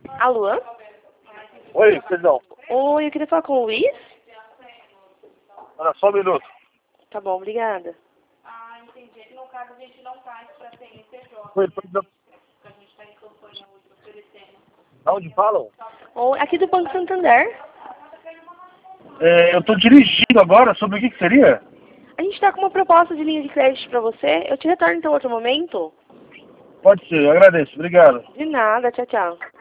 Alô? Oi, perdão. Oi, eu queria falar com o Luiz. Olha, só um minuto. Tá bom, obrigada. Ah, entendi. No caso, a gente não faz para CNPJ, Oi, né? perdão. Que a gente está em campanha hoje oferecendo. Aonde falam? Oi, aqui do Banco Santander. Eu tô dirigindo agora, sobre o que seria? A gente tá com uma proposta de linha de crédito pra você. Eu te retorno então em outro momento? Pode ser, eu agradeço, obrigado. De nada, tchau, tchau.